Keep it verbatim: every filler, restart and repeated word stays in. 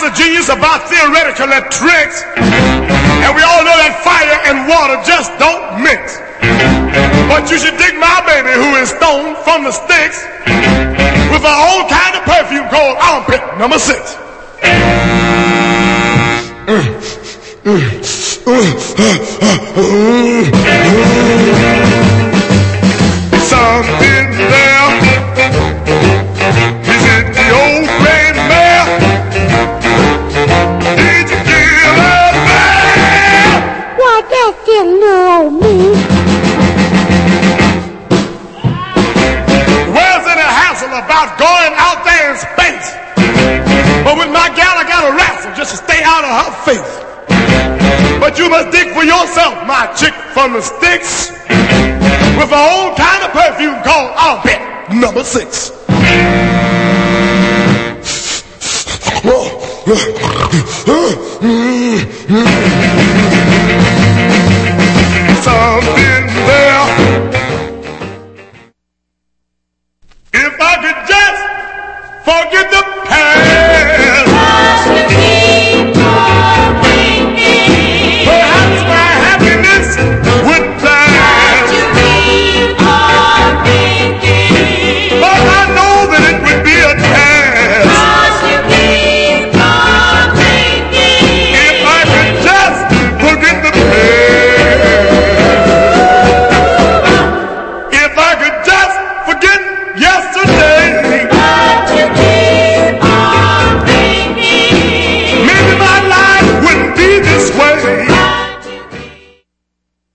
is a genius about theoretical tricks, and we all know that fire and water just don't mix. But you should dig my baby who is stoned from the sticks with her own kind of perfume called armpit number six. Something there. Is it the old gray mare? Did you kill her there? Why, that's just little old me. Where's in a hassle about going out there in space? But with my gal, I got a wrestle just to stay out of her face. But you must dig for yourself, my chick from the sticks, with her own kind of perfume called armpit number six. Something there. If I